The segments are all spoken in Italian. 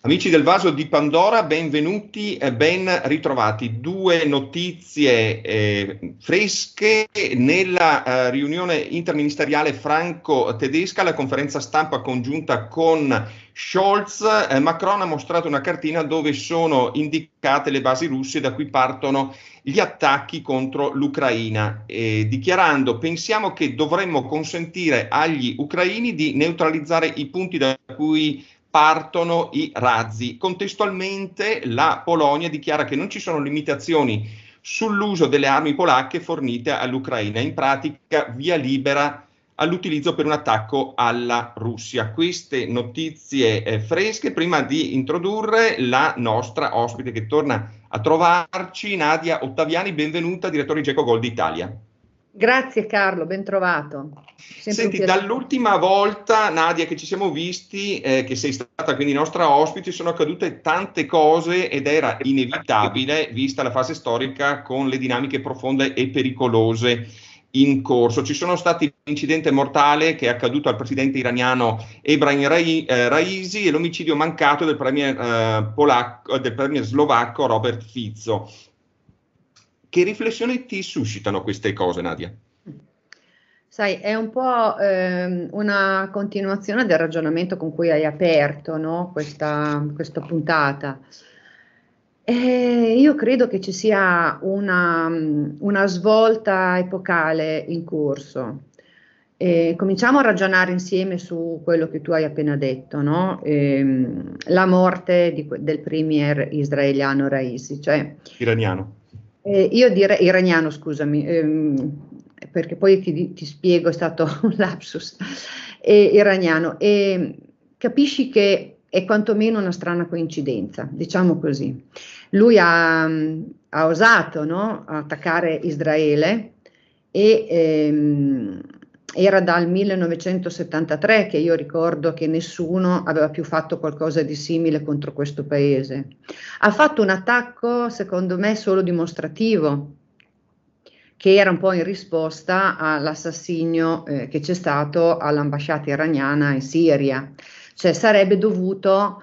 Amici del Vaso di Pandora, benvenuti e ben ritrovati. Due notizie fresche nella riunione interministeriale franco-tedesca, la conferenza stampa congiunta con Scholz. Macron ha mostrato una cartina dove sono indicate le basi russe da cui partono gli attacchi contro l'Ucraina, dichiarando: pensiamo che dovremmo consentire agli ucraini di neutralizzare i punti da cui partono i razzi. Contestualmente la Polonia dichiara che non ci sono limitazioni sull'uso delle armi polacche fornite all'Ucraina, in pratica via libera all'utilizzo per un attacco alla Russia. Queste notizie fresche, prima di introdurre la nostra ospite che torna a trovarci, Nadia Ottaviani, benvenuta, direttore di GECO Gold Italia. Grazie Carlo, ben trovato. Senti, dall'ultima volta, Nadia, che ci siamo visti, che sei stata quindi nostra ospite, sono accadute tante cose ed era inevitabile, vista la fase storica, con le dinamiche profonde e pericolose in corso. Ci sono stati l'incidente mortale che è accaduto al presidente iraniano Ebrahim Raisi e l'omicidio mancato del premier slovacco Robert Fico. Che riflessioni ti suscitano queste cose, Nadia? Sai, è un po' una continuazione del ragionamento con cui hai aperto, no? questa puntata. Io credo che ci sia una svolta epocale in corso. Cominciamo a ragionare insieme su quello che tu hai appena detto, no? La morte del premier israeliano Raisi, cioè iraniano. Io direi iraniano, scusami, perché poi ti spiego, è stato un lapsus, iraniano, e capisci che è quantomeno una strana coincidenza, diciamo così. Lui ha osato, no, attaccare Israele e era dal 1973 che io ricordo che nessuno aveva più fatto qualcosa di simile contro questo paese. Ha fatto un attacco, secondo me, solo dimostrativo, che era un po' in risposta all'assassinio che c'è stato all'ambasciata iraniana in Siria. Cioè sarebbe dovuto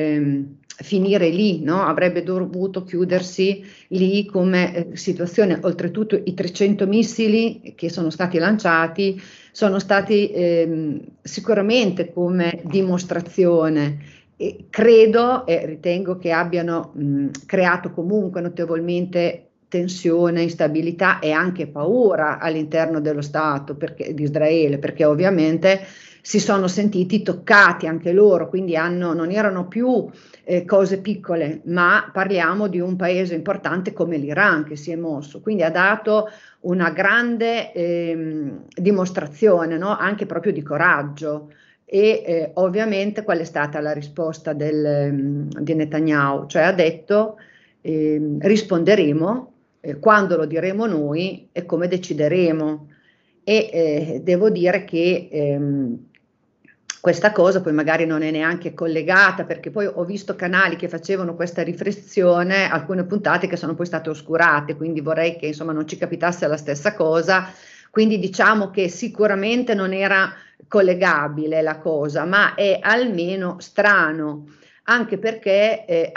finire lì, no? Avrebbe dovuto chiudersi lì come situazione. Oltretutto i 300 missili che sono stati lanciati sono stati sicuramente come dimostrazione. E credo e ritengo che abbiano creato comunque notevolmente tensione, instabilità e anche paura all'interno dello Stato di Israele, perché ovviamente si sono sentiti toccati anche loro, quindi non erano più cose piccole, ma parliamo di un paese importante come l'Iran che si è mosso, quindi ha dato una grande dimostrazione, no? Anche proprio di coraggio. E ovviamente qual è stata la risposta di Netanyahu? Cioè ha detto risponderemo quando lo diremo noi e come decideremo. E devo dire che questa cosa poi magari non è neanche collegata, perché poi ho visto canali che facevano questa riflessione, alcune puntate che sono poi state oscurate, quindi vorrei che insomma non ci capitasse la stessa cosa. Quindi diciamo che sicuramente non era collegabile la cosa, ma è almeno strano, anche perché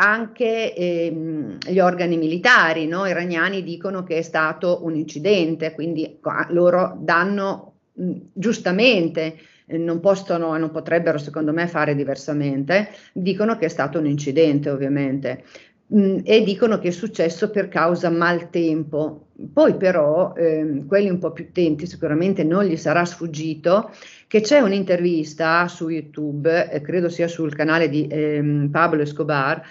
anche gli organi militari, no, iraniani dicono che è stato un incidente, quindi loro danno giustamente, non potrebbero secondo me fare diversamente, dicono che è stato un incidente ovviamente. E dicono che è successo per causa maltempo. Poi però quelli un po' più attenti sicuramente non gli sarà sfuggito che c'è un'intervista su YouTube, credo sia sul canale di Pablo Escobar,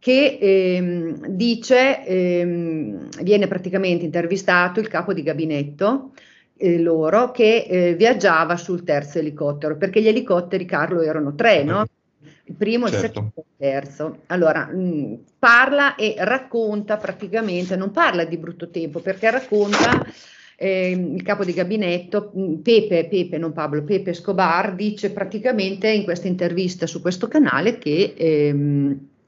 che dice, viene praticamente intervistato il capo di gabinetto loro che viaggiava sul terzo elicottero, perché gli elicotteri, Carlo, erano tre, no? Il primo, il secondo e il terzo. Allora, parla e racconta praticamente, non parla di brutto tempo, perché racconta il capo di gabinetto, Pepe, non Pablo, Pepe Escobar, dice praticamente in questa intervista su questo canale che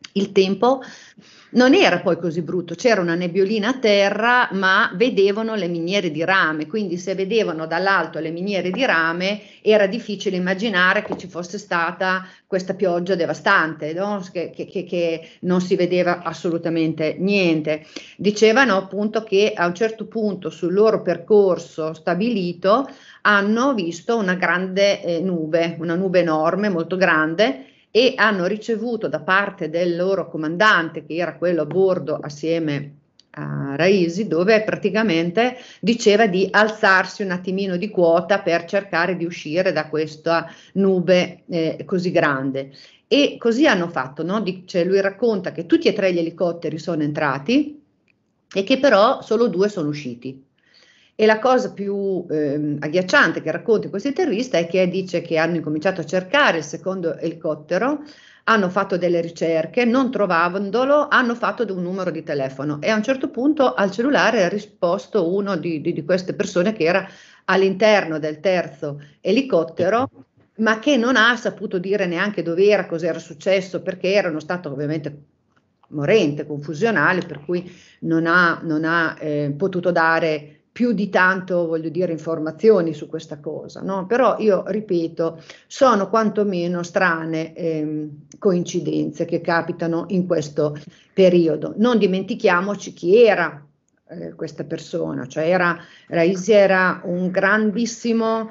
il tempo non era poi così brutto, c'era una nebbiolina a terra, ma vedevano le miniere di rame, quindi se vedevano dall'alto le miniere di rame era difficile immaginare che ci fosse stata questa pioggia devastante, no? Che non si vedeva assolutamente niente. Dicevano appunto che a un certo punto sul loro percorso stabilito hanno visto una grande nube, una nube enorme, molto grande, e hanno ricevuto da parte del loro comandante, che era quello a bordo assieme a Raisi, dove praticamente diceva di alzarsi un attimino di quota per cercare di uscire da questa nube così grande. E così hanno fatto, no? Cioè lui racconta che tutti e tre gli elicotteri sono entrati e che però solo due sono usciti. E la cosa più agghiacciante che racconta questo intervista è che dice che hanno incominciato a cercare il secondo elicottero, hanno fatto delle ricerche, non trovandolo, hanno fatto un numero di telefono e a un certo punto al cellulare ha risposto uno di queste persone che era all'interno del terzo elicottero, ma che non ha saputo dire neanche dove era, cosa era successo, perché erano stato ovviamente morente, confusionale, per cui non ha potuto dare più di tanto, voglio dire, informazioni su questa cosa, no? Però io ripeto, sono quantomeno strane coincidenze che capitano in questo periodo. Non dimentichiamoci chi era questa persona, cioè Raisi era un grandissimo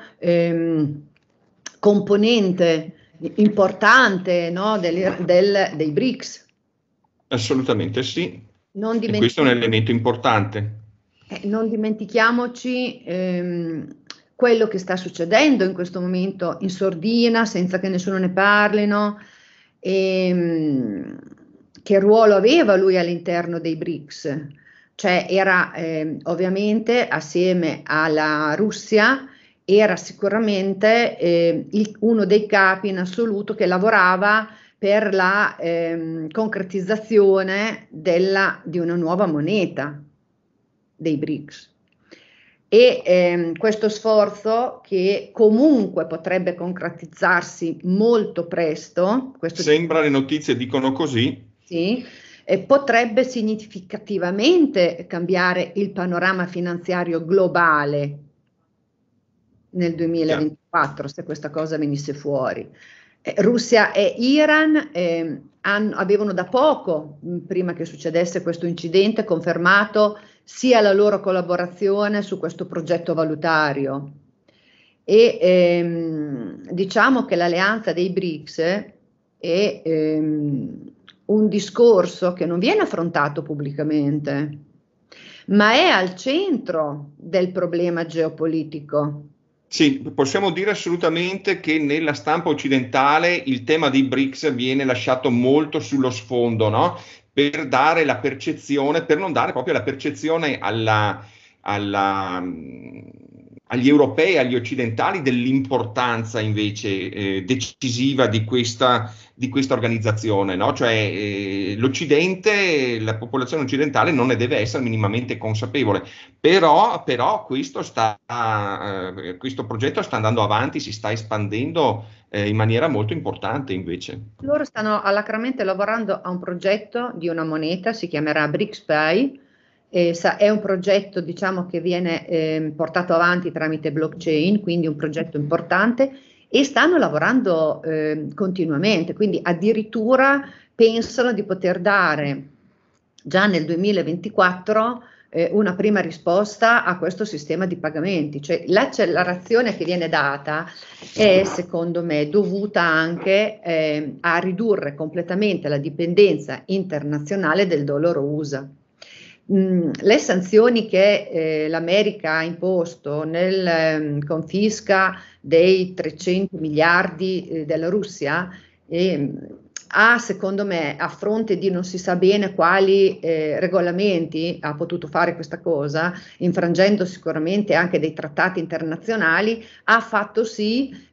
componente importante, no, dei BRICS. Assolutamente sì, Non e questo è un dimentichiamoci elemento importante. Non dimentichiamoci quello che sta succedendo in questo momento in sordina, senza che nessuno ne parli, no? Che ruolo aveva lui all'interno dei BRICS? Cioè era ovviamente assieme alla Russia, era sicuramente uno dei capi in assoluto che lavorava per la concretizzazione di una nuova moneta dei BRICS. E questo sforzo, che comunque potrebbe concretizzarsi molto presto, Sembra, le notizie dicono così. sì, potrebbe significativamente cambiare il panorama finanziario globale nel 2024, se questa cosa venisse fuori. Russia e Iran avevano da poco, prima che succedesse questo incidente, confermato sia la loro collaborazione su questo progetto valutario. E diciamo che l'alleanza dei BRICS è un discorso che non viene affrontato pubblicamente, ma è al centro del problema geopolitico. Sì, possiamo dire assolutamente che nella stampa occidentale il tema dei BRICS viene lasciato molto sullo sfondo, no? Per dare la percezione, per non dare proprio la percezione agli europei, agli occidentali, dell'importanza invece decisiva di questa organizzazione, no? Cioè l'Occidente, la popolazione occidentale non ne deve essere minimamente consapevole, però questo progetto sta andando avanti, si sta espandendo in maniera molto importante invece. Loro stanno alacremente lavorando a un progetto di una moneta, si chiamerà BRICS-Pay. È un progetto, diciamo, che viene portato avanti tramite blockchain, quindi un progetto importante, e stanno lavorando continuamente, quindi addirittura pensano di poter dare già nel 2024 una prima risposta a questo sistema di pagamenti. Cioè l'accelerazione che viene data è, secondo me, dovuta anche a ridurre completamente la dipendenza internazionale del dollaro USA. Le sanzioni che l'America ha imposto nel confisca dei 300 miliardi della Russia secondo me, a fronte di non si sa bene quali regolamenti ha potuto fare questa cosa, infrangendo sicuramente anche dei trattati internazionali, ha fatto sì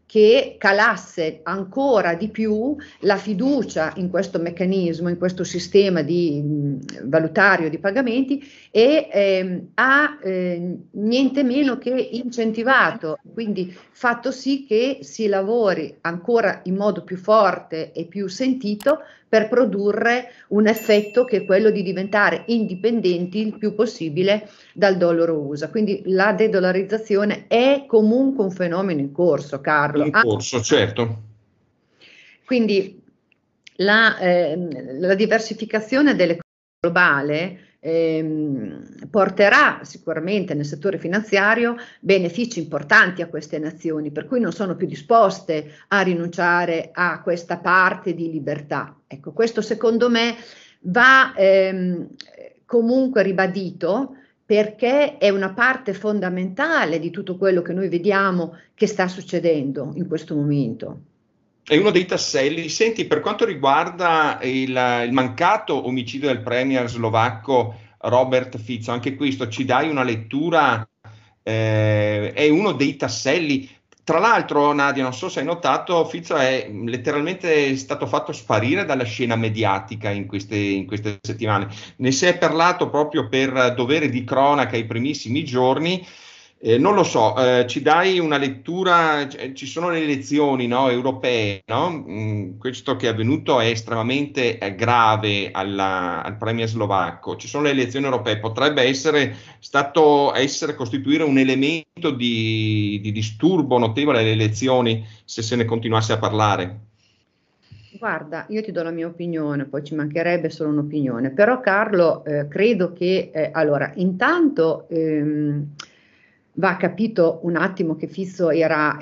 che calasse ancora di più la fiducia in questo meccanismo, in questo sistema di valutario di pagamenti, e ha niente meno che incentivato, quindi fatto sì che si lavori ancora in modo più forte e più sentito per produrre un effetto che è quello di diventare indipendenti il più possibile dal dollaro USA. Quindi la de-dollarizzazione è comunque un fenomeno in corso, Carlo. In corso, certo. Quindi la diversificazione dell'economia globale porterà sicuramente nel settore finanziario benefici importanti a queste nazioni, per cui non sono più disposte a rinunciare a questa parte di libertà. Ecco, questo secondo me va comunque ribadito, perché è una parte fondamentale di tutto quello che noi vediamo che sta succedendo in questo momento. È uno dei tasselli. Senti, per quanto riguarda il mancato omicidio del premier slovacco Robert Fico, anche questo ci dai una lettura, è uno dei tasselli. Tra l'altro, Nadia, non so se hai notato, Fico è letteralmente stato fatto sparire dalla scena mediatica in queste settimane. Ne si è parlato proprio per dovere di cronaca i primissimi giorni. Non lo so, ci dai una lettura, ci sono le elezioni, no, europee, no? Questo che è avvenuto è estremamente grave al premier slovacco. Ci sono le elezioni europee, potrebbe essere costituire un elemento di disturbo notevole alle elezioni se ne continuasse a parlare. Guarda, io ti do la mia opinione, poi ci mancherebbe solo un'opinione, però Carlo, credo che, allora, intanto va capito un attimo che Fico era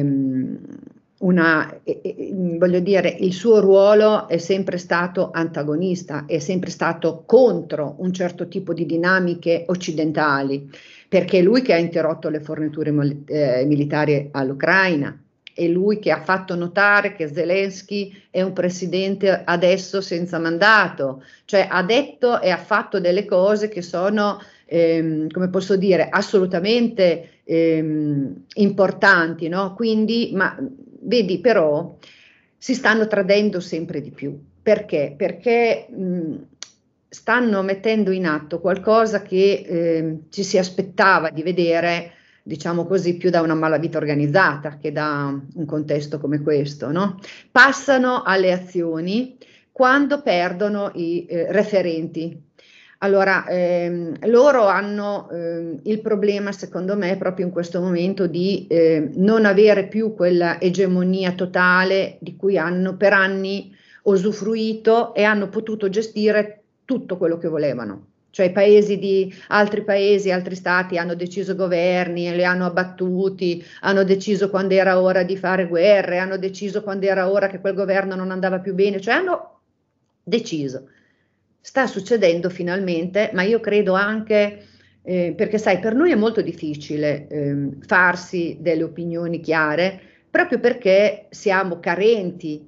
voglio dire, il suo ruolo è sempre stato antagonista, è sempre stato contro un certo tipo di dinamiche occidentali, perché è lui che ha interrotto le forniture militari all'Ucraina. È lui che ha fatto notare che Zelensky è un presidente adesso senza mandato, cioè ha detto e ha fatto delle cose che sono, come posso dire, assolutamente importanti, no? Quindi, ma vedi, però si stanno tradendo sempre di più. Perché? Perché stanno mettendo in atto qualcosa che ci si aspettava di vedere, diciamo così, più da una malavita organizzata che da un contesto come questo, no? Passano alle azioni quando perdono i referenti. Allora, loro hanno il problema, secondo me, proprio in questo momento di non avere più quella egemonia totale di cui hanno per anni usufruito e hanno potuto gestire tutto quello che volevano. Cioè altri paesi, altri stati hanno deciso governi, li hanno abbattuti, hanno deciso quando era ora di fare guerre, hanno deciso quando era ora che quel governo non andava più bene, cioè hanno deciso. Sta succedendo finalmente, ma io credo anche, perché sai, per noi è molto difficile farsi delle opinioni chiare, proprio perché siamo carenti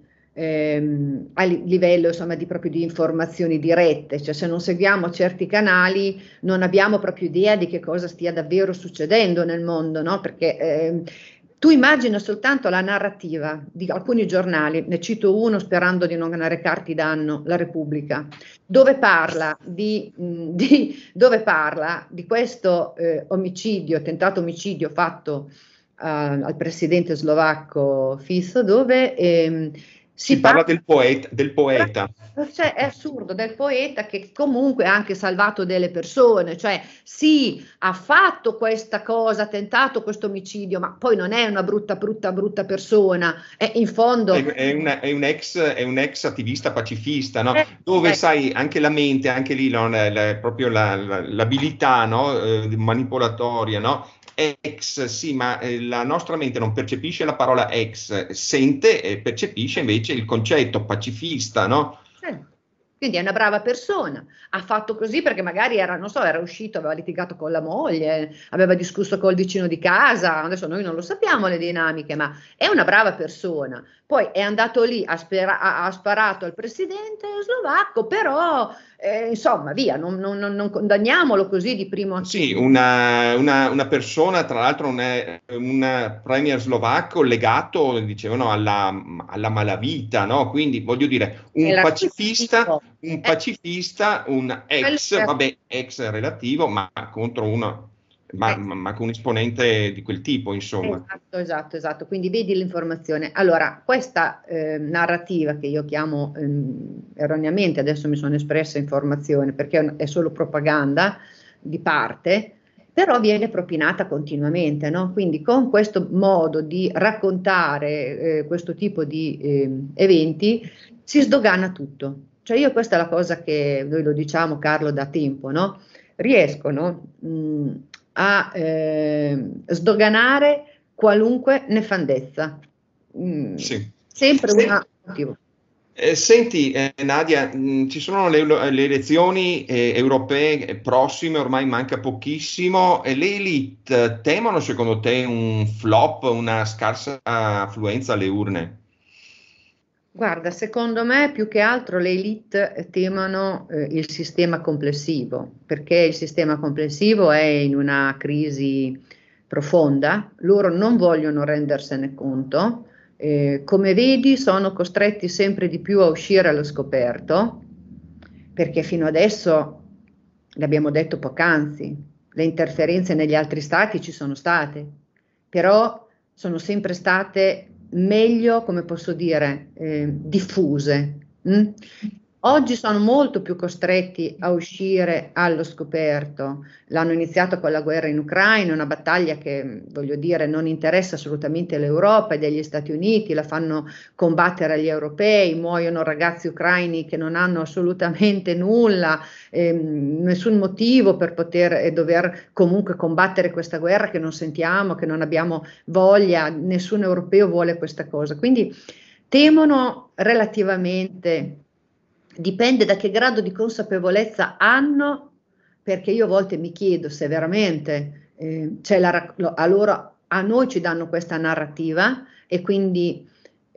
a livello insomma proprio di informazioni dirette, cioè se non seguiamo certi canali non abbiamo proprio idea di che cosa stia davvero succedendo nel mondo, no? Perché tu immagina soltanto la narrativa di alcuni giornali, ne cito uno sperando di non recarti danno, La Repubblica, dove parla dove parla di questo omicidio, tentato omicidio fatto al presidente slovacco Fico, dove si parla del poeta. Cioè, è assurdo, del poeta che comunque ha anche salvato delle persone, cioè sì, ha fatto questa cosa, ha tentato questo omicidio, ma poi non è una brutta persona, è in fondo... È un ex attivista pacifista, no? Dove sai, anche la mente, anche lì no? Proprio l'abilità no? Manipolatoria, no? Ex, sì, ma la nostra mente non percepisce la parola ex, sente e percepisce invece il concetto pacifista, no? Quindi è una brava persona, ha fatto così perché magari era, non so, era uscito, aveva litigato con la moglie, aveva discusso col vicino di casa, adesso noi non lo sappiamo le dinamiche, ma è una brava persona. Poi è andato lì, ha sparato al presidente slovacco, però insomma, via, non condanniamolo così di primo Sì, acchito. una persona, tra l'altro un premier slovacco legato, dicevano, alla malavita, no? Quindi voglio dire, un Era pacifista, eh, un quello ex, vabbè, ex relativo, ma contro eh, ma con un esponente di quel tipo, insomma. esatto. Quindi vedi l'informazione. Allora, questa narrativa che io chiamo erroneamente, adesso mi sono espressa informazione perché è solo propaganda di parte, però viene propinata continuamente, no? Quindi con questo modo di raccontare questo tipo di eventi si sdogana tutto. Cioè io questa è la cosa che noi lo diciamo, Carlo, da tempo, no? Riescono a sdoganare qualunque nefandezza. Sì. Sempre un motivo. Senti, Nadia, ci sono le elezioni europee prossime, ormai manca pochissimo, e le elite temono secondo te un flop, una scarsa affluenza alle urne? Guarda, secondo me più che altro le elite temono il sistema complessivo, perché il sistema complessivo è in una crisi profonda, loro non vogliono rendersene conto, come vedi sono costretti sempre di più a uscire allo scoperto, perché fino adesso, l'abbiamo detto poc'anzi, le interferenze negli altri stati ci sono state, però sono sempre state meglio, come posso dire, diffuse. Mm? Oggi sono molto più costretti a uscire allo scoperto. L'hanno iniziato con la guerra in Ucraina, una battaglia che, voglio dire, non interessa assolutamente l'Europa e degli Stati Uniti, la fanno combattere agli europei, muoiono ragazzi ucraini che non hanno assolutamente nulla, nessun motivo per poter e dover comunque combattere questa guerra che non sentiamo, che non abbiamo voglia, nessun europeo vuole questa cosa. Quindi temono relativamente, dipende da che grado di consapevolezza hanno, perché io a volte mi chiedo se veramente c'è a loro, a noi ci danno questa narrativa e quindi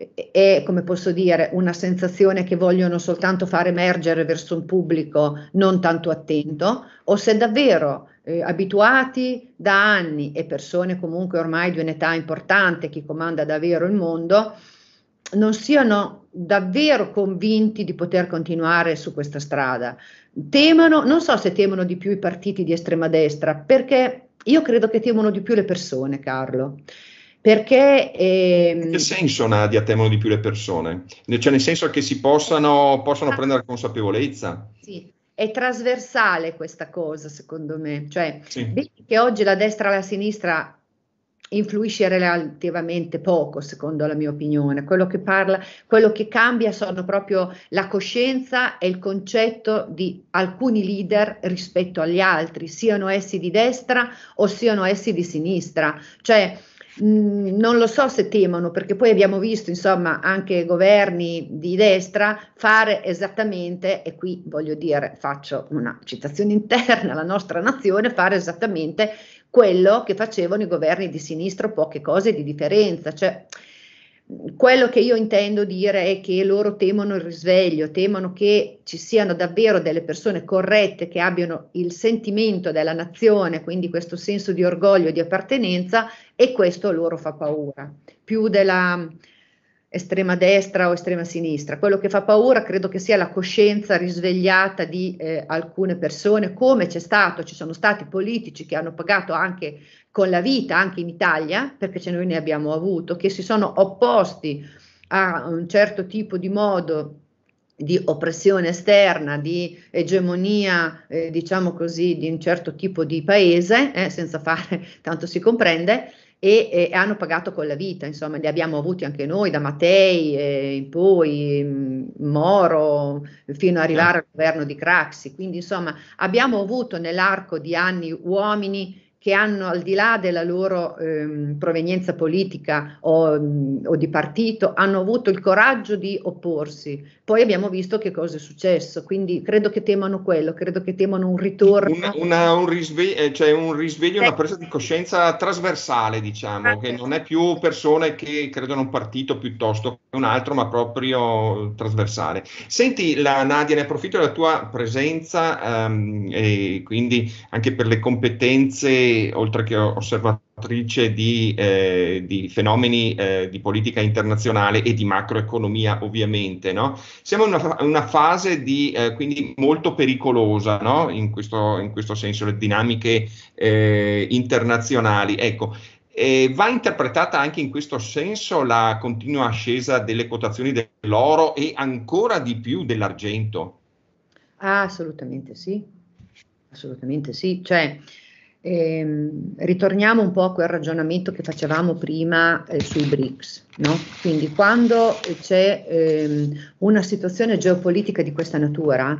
è, come posso dire, una sensazione che vogliono soltanto far emergere verso un pubblico non tanto attento, o se davvero abituati da anni e persone comunque ormai di un'età importante, chi comanda davvero il mondo, non siano davvero convinti di poter continuare su questa strada. Temono, non so se temono di più i partiti di estrema destra, perché io credo che temono di più le persone, Carlo. Perché In che senso, Nadia, temono di più le persone? Cioè, nel senso che possono prendere consapevolezza? sì, è trasversale questa cosa, secondo me. Cioè, Sì. vedi che oggi la destra e la sinistra influisce relativamente poco, secondo la mia opinione. Quello che cambia sono proprio la coscienza e il concetto di alcuni leader rispetto agli altri, siano essi di destra o siano essi di sinistra. Cioè, non lo so se temono, perché poi abbiamo visto, insomma, anche governi di destra fare esattamente, e qui voglio dire, faccio una citazione interna alla nostra nazione, fare esattamente quello che facevano i governi di sinistra, poche cose di differenza. Cioè, quello che io intendo dire è che loro temono il risveglio, temono che ci siano davvero delle persone corrette che abbiano il sentimento della nazione, quindi questo senso di orgoglio, di appartenenza, e questo loro fa paura, più della estrema destra o estrema sinistra. Quello che fa paura credo che sia la coscienza risvegliata di alcune persone, come ci sono stati politici che hanno pagato anche con la vita, anche in Italia, perché noi ne abbiamo avuto, che si sono opposti a un certo tipo di modo di oppressione esterna, di egemonia, diciamo così, di un certo tipo di paese, senza fare, tanto si comprende, e hanno pagato con la vita, insomma, li abbiamo avuti anche noi, da Mattei in poi, Moro, fino ad arrivare al governo di Craxi. Quindi, insomma, abbiamo avuto nell'arco di anni uomini che hanno, al di là della loro provenienza politica o di partito, hanno avuto il coraggio di opporsi. Poi abbiamo visto che cosa è successo, quindi credo che temano quello, credo che temano un ritorno. Cioè un risveglio, una presa di coscienza trasversale, diciamo, che non è più persone che credono a un partito piuttosto che un altro, ma proprio trasversale. Senti, Nadia, ne approfitto della tua presenza, e quindi anche per le competenze, oltre che osservatrice di fenomeni di politica internazionale e di macroeconomia, ovviamente, no? Siamo in una fase quindi molto pericolosa, no? In questo senso, le dinamiche internazionali. Ecco, va interpretata anche in questo senso la continua ascesa delle quotazioni dell'oro e ancora di più dell'argento? Ah, assolutamente sì, assolutamente sì. Cioè, ritorniamo un po' a quel ragionamento che facevamo prima sui BRICS, no? Quindi quando c'è una situazione geopolitica di questa natura,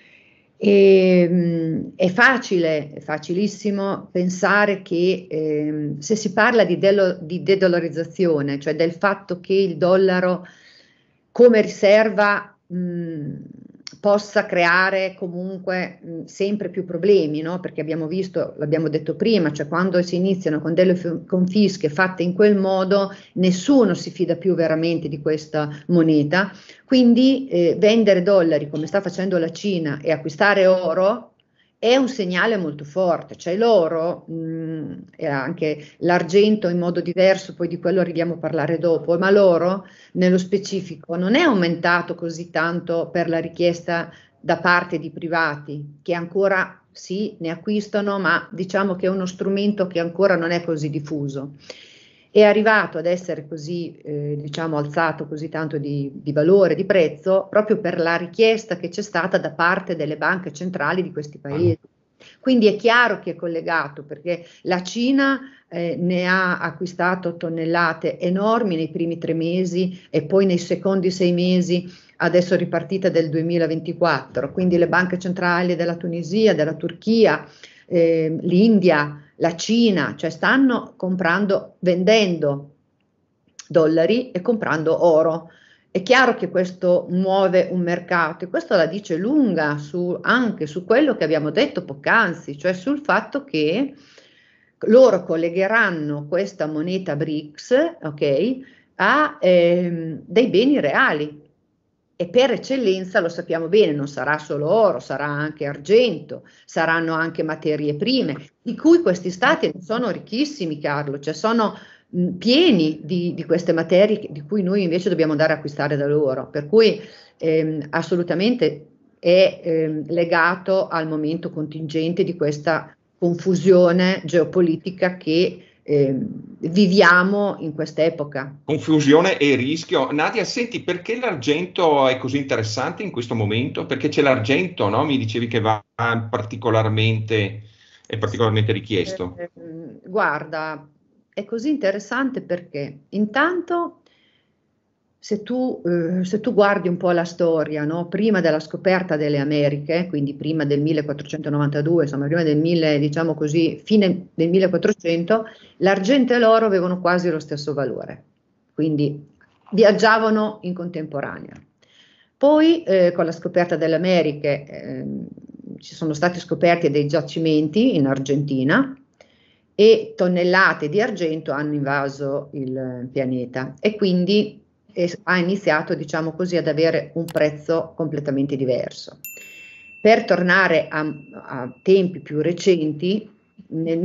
è facile, è facilissimo pensare che se si parla di de-dollarizzazione, cioè del fatto che il dollaro come riserva possa creare comunque sempre più problemi, no? Perché abbiamo visto, l'abbiamo detto prima, cioè quando si iniziano con delle confische fatte in quel modo, nessuno si fida più veramente di questa moneta, quindi vendere dollari come sta facendo la Cina e acquistare oro è un segnale molto forte, cioè l'oro e anche l'argento in modo diverso, poi di quello arriviamo a parlare dopo, ma l'oro nello specifico non è aumentato così tanto per la richiesta da parte di privati, che ancora sì, ne acquistano, ma diciamo che è uno strumento che ancora non è così diffuso. È arrivato ad essere così, diciamo, alzato così tanto di valore, di prezzo, proprio per la richiesta che c'è stata da parte delle banche centrali di questi paesi. Quindi è chiaro che è collegato, perché la Cina ne ha acquistato tonnellate enormi nei primi 3 mesi e poi nei secondi 6 mesi, adesso ripartita del 2024. Quindi le banche centrali della Tunisia, della Turchia, l'India, la Cina, cioè stanno comprando, vendendo dollari e comprando oro. È chiaro che questo muove un mercato e questo la dice lunga anche su quello che abbiamo detto poc'anzi, cioè sul fatto che loro collegheranno questa moneta BRICS, ok, a dei beni reali. E per eccellenza lo sappiamo bene, non sarà solo oro, sarà anche argento, saranno anche materie prime, di cui questi stati non sono ricchissimi, Carlo, cioè sono pieni di queste materie di cui noi invece dobbiamo andare a acquistare da loro, per cui assolutamente è legato al momento contingente di questa confusione geopolitica che viviamo in quest'epoca. Confusione e rischio. Nadia, senti, perché l'argento è così interessante in questo momento? Perché c'è l'argento, no? Mi dicevi che è particolarmente richiesto. Guarda, è così interessante perché intanto se tu guardi un po' la storia, no? Prima della scoperta delle Americhe, quindi prima del 1492, insomma prima del 1000, diciamo così, fine del 1400, l'argento e l'oro avevano quasi lo stesso valore, quindi viaggiavano in contemporanea. Poi con la scoperta delle Americhe ci sono stati scoperti dei giacimenti in Argentina e tonnellate di argento hanno invaso il pianeta e quindi ha iniziato, diciamo così, ad avere un prezzo completamente diverso. Per tornare a tempi più recenti, nel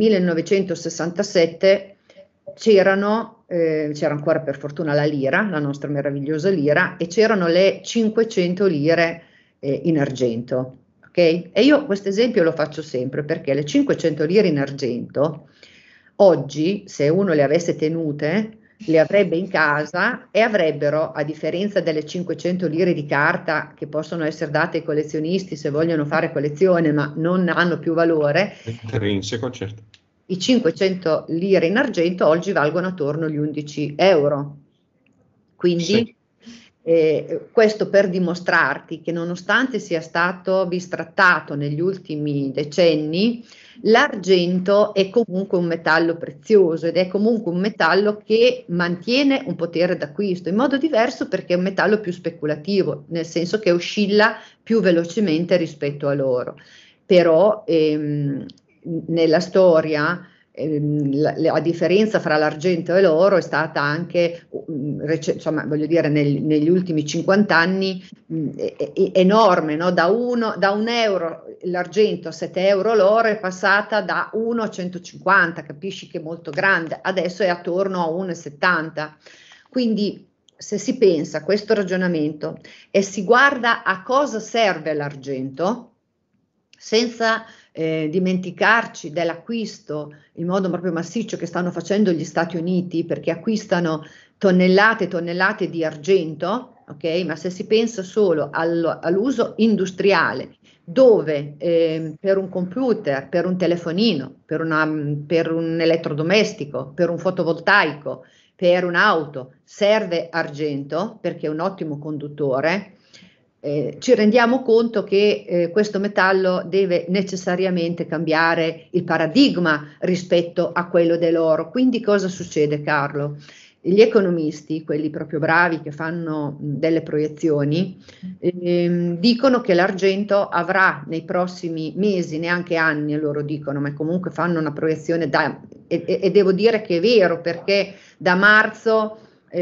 1967 c'era ancora per fortuna la lira, la nostra meravigliosa lira, e c'erano le 500 lire in argento. Okay? E io questo esempio lo faccio sempre perché le 500 lire in argento, oggi, se uno le avesse tenute, le avrebbe in casa e avrebbero, a differenza delle 500 lire di carta che possono essere date ai collezionisti se vogliono fare collezione ma non hanno più valore, Intrinseco, certo. i 500 lire in argento oggi valgono attorno agli 11 euro. Quindi Sì. Questo per dimostrarti che nonostante sia stato bistrattato negli ultimi decenni, l'argento è comunque un metallo prezioso ed è comunque un metallo che mantiene un potere d'acquisto, in modo diverso perché è un metallo più speculativo, nel senso che oscilla più velocemente rispetto a l'oro. Però nella storia la differenza fra l'argento e l'oro è stata anche, insomma, voglio dire, negli ultimi 50 anni enorme, no? Da un euro l'argento a 7 euro l'oro è passata da 1 a 150, capisci che è molto grande, adesso è attorno a 1,70. Quindi se si pensa a questo ragionamento e si guarda a cosa serve l'argento, senza dimenticarci dell'acquisto in modo proprio massiccio che stanno facendo gli Stati Uniti, perché acquistano tonnellate e tonnellate di argento, ok? Ma se si pensa solo all'uso industriale, dove per un computer, per un telefonino, per un elettrodomestico, per un fotovoltaico, per un'auto serve argento perché è un ottimo conduttore, ci rendiamo conto che questo metallo deve necessariamente cambiare il paradigma rispetto a quello dell'oro. Quindi cosa succede, Carlo? Gli economisti, quelli proprio bravi che fanno delle proiezioni, dicono che l'argento avrà nei prossimi mesi, neanche anni, loro dicono, ma comunque fanno una proiezione e devo dire che è vero, perché da marzo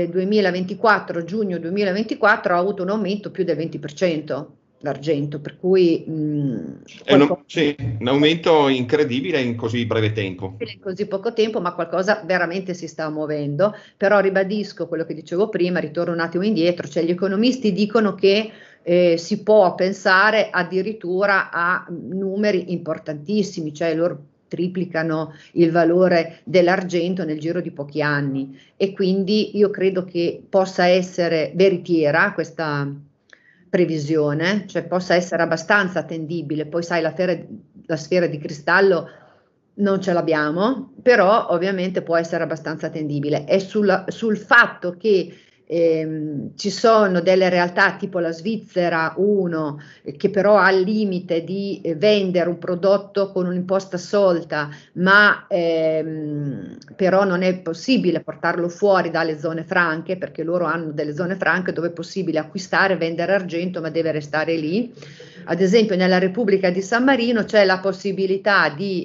2024, giugno 2024 ha avuto un aumento più del 20% l'argento, per cui è un aumento incredibile in così breve tempo. In così poco tempo, ma qualcosa veramente si sta muovendo. Però ribadisco quello che dicevo prima, ritorno un attimo indietro, cioè gli economisti dicono che si può pensare addirittura a numeri importantissimi, cioè loro triplicano il valore dell'argento nel giro di pochi anni, e quindi io credo che possa essere veritiera questa previsione, cioè possa essere abbastanza attendibile. Poi sai, la sfera di cristallo non ce l'abbiamo, però ovviamente può essere abbastanza attendibile. È sul fatto che ci sono delle realtà tipo la Svizzera 1 che però ha il limite di vendere un prodotto con un'imposta assolta, ma però non è possibile portarlo fuori dalle zone franche, perché loro hanno delle zone franche dove è possibile acquistare e vendere argento, ma deve restare lì. Ad esempio nella Repubblica di San Marino c'è la possibilità di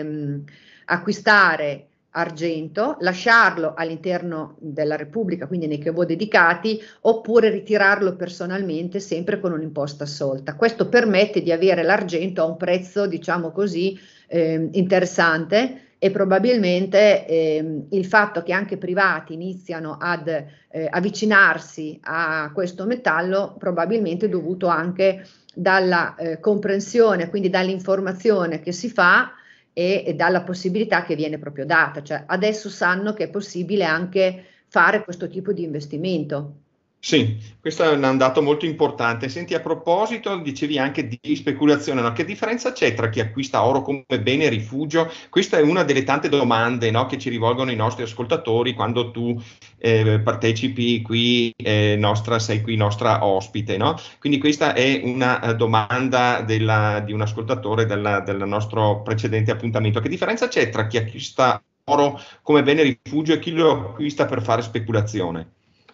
acquistare argento, lasciarlo all'interno della Repubblica, quindi nei caveau dedicati, oppure ritirarlo personalmente sempre con un'imposta assolta. Questo permette di avere l'argento a un prezzo, diciamo così, interessante, e probabilmente il fatto che anche privati iniziano ad avvicinarsi a questo metallo probabilmente è dovuto anche dalla comprensione, quindi dall'informazione che si fa e dalla possibilità che viene proprio data, cioè adesso sanno che è possibile anche fare questo tipo di investimento. Sì, questo è un dato molto importante. Senti, a proposito, dicevi anche di speculazione, no? Che differenza c'è tra chi acquista oro come bene rifugio? Questa è una delle tante domande, no, che ci rivolgono i nostri ascoltatori quando tu partecipi qui, sei qui nostra ospite, no? Quindi questa è una domanda di un ascoltatore del nostro precedente appuntamento. Che differenza c'è tra chi acquista oro come bene rifugio e chi lo acquista per fare speculazione?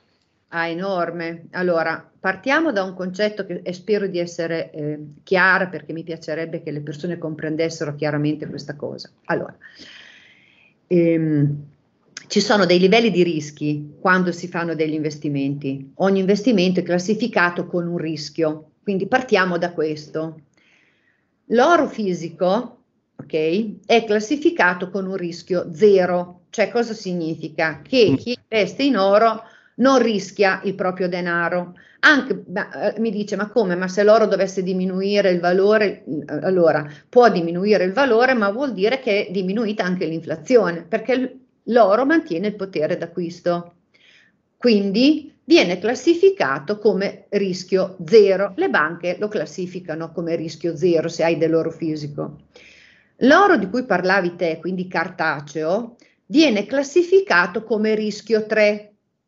Enorme. Allora, partiamo da un concetto che spero di essere chiara, perché mi piacerebbe che le persone comprendessero chiaramente questa cosa. Allora, ci sono dei livelli di rischi quando si fanno degli investimenti. Ogni investimento è classificato con un rischio, quindi partiamo da questo. L'oro fisico, ok, è classificato con un rischio zero. Cioè cosa significa? Che chi investe in oro non rischia il proprio denaro. Anche, mi dice, ma come? Ma se l'oro dovesse diminuire il valore, allora può diminuire il valore, ma vuol dire che è diminuita anche l'inflazione, perché l'oro mantiene il potere d'acquisto. Quindi viene classificato come rischio zero. Le banche lo classificano come rischio zero se hai dell'oro fisico. L'oro di cui parlavi te, quindi cartaceo, viene classificato come rischio 3.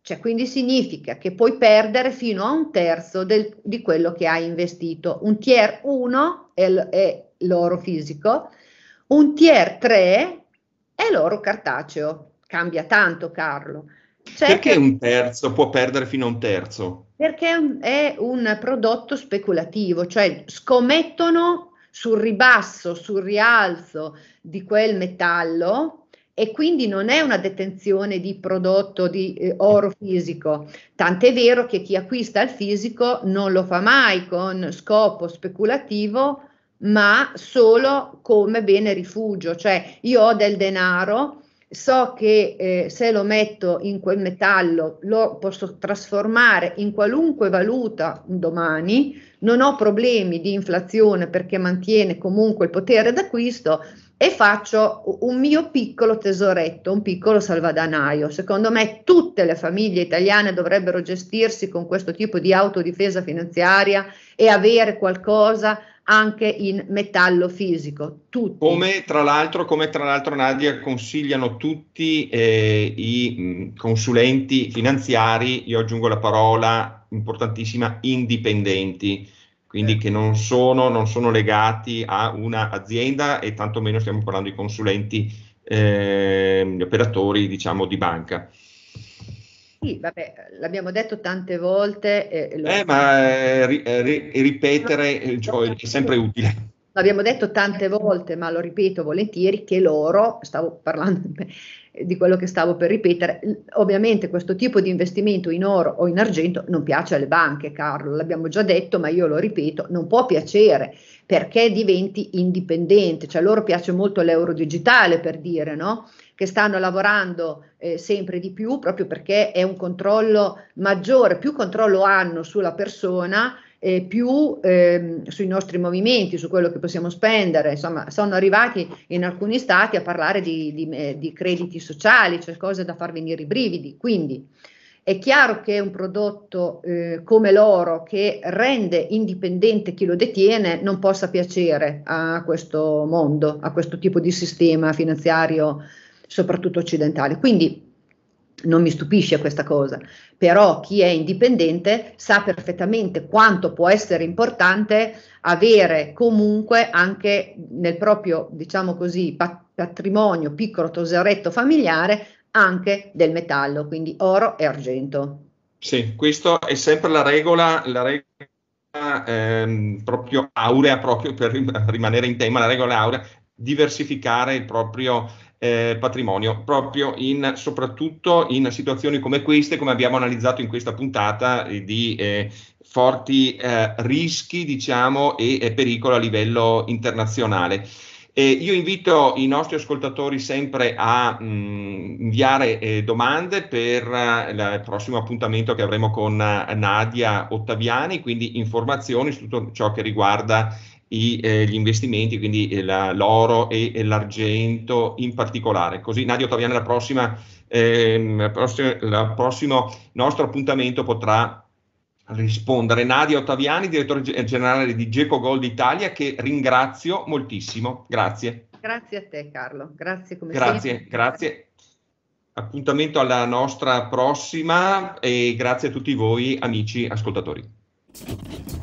Cioè, quindi significa che puoi perdere fino a un terzo di quello che hai investito. Un tier 1 è l'oro fisico, un tier 3 è l'oro cartaceo. Cambia tanto, Carlo. Perché un terzo può perdere fino a un terzo? Perché è un prodotto speculativo, cioè scommettono sul ribasso, sul rialzo di quel metallo, e quindi non è una detenzione di prodotto di oro fisico. Tant'è vero che chi acquista il fisico non lo fa mai con scopo speculativo, ma solo come bene rifugio. Cioè, io ho del denaro, so che se lo metto in quel metallo lo posso trasformare in qualunque valuta domani, non ho problemi di inflazione perché mantiene comunque il potere d'acquisto, e faccio un mio piccolo tesoretto, un piccolo salvadanaio. Secondo me tutte le famiglie italiane dovrebbero gestirsi con questo tipo di autodifesa finanziaria e avere qualcosa anche in metallo fisico, tutti. Come tra l'altro Nadia consigliano tutti i consulenti finanziari, io aggiungo la parola importantissima, indipendenti, quindi che non sono legati a un'azienda, e tantomeno stiamo parlando di consulenti, operatori, diciamo, di banca. Sì, vabbè, l'abbiamo detto tante volte. Ripetere cioè, è sempre utile. L'abbiamo detto tante volte, ma lo ripeto volentieri, che l'oro, stavo parlando di quello che stavo per ripetere, ovviamente questo tipo di investimento in oro o in argento non piace alle banche, Carlo, l'abbiamo già detto, ma io lo ripeto, non può piacere perché diventi indipendente. Cioè, loro piace molto l'euro digitale, per dire, no? Che stanno lavorando sempre di più, proprio perché è un controllo maggiore, più controllo hanno sulla persona, più sui nostri movimenti, su quello che possiamo spendere. Insomma, sono arrivati in alcuni stati a parlare di crediti sociali, cioè cose da far venire i brividi. Quindi è chiaro che un prodotto come l'oro, che rende indipendente chi lo detiene, non possa piacere a questo mondo, a questo tipo di sistema finanziario, soprattutto occidentale. Quindi non mi stupisce questa cosa, però chi è indipendente sa perfettamente quanto può essere importante avere comunque anche nel proprio, diciamo così, patrimonio, piccolo tesoretto familiare, anche del metallo, quindi oro e argento. Sì, questa è sempre la regola proprio aurea, proprio per rimanere in tema, la regola aurea, diversificare il proprio patrimonio, proprio soprattutto in situazioni come queste, come abbiamo analizzato in questa puntata, di forti rischi, diciamo, e pericolo a livello internazionale. Io invito i nostri ascoltatori sempre a inviare domande per il prossimo appuntamento che avremo con Nadia Ottaviani, quindi informazioni su tutto ciò che riguarda gli investimenti, quindi l'oro e l'argento in particolare. Così Nadia Ottaviani il prossimo nostro appuntamento potrà rispondere. Nadia Ottaviani, direttore generale di Geco Gold Italia, che ringrazio moltissimo. Grazie. Grazie a te, Carlo. Grazie come sempre. Grazie. Appuntamento alla nostra prossima, e grazie a tutti voi amici ascoltatori.